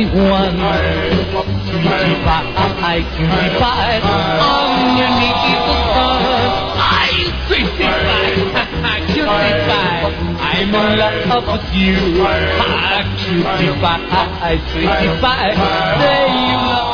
21. Cutie pie, underneath the sun. I'm cutie pie, I'm in love with you. Cutie pie, there you love.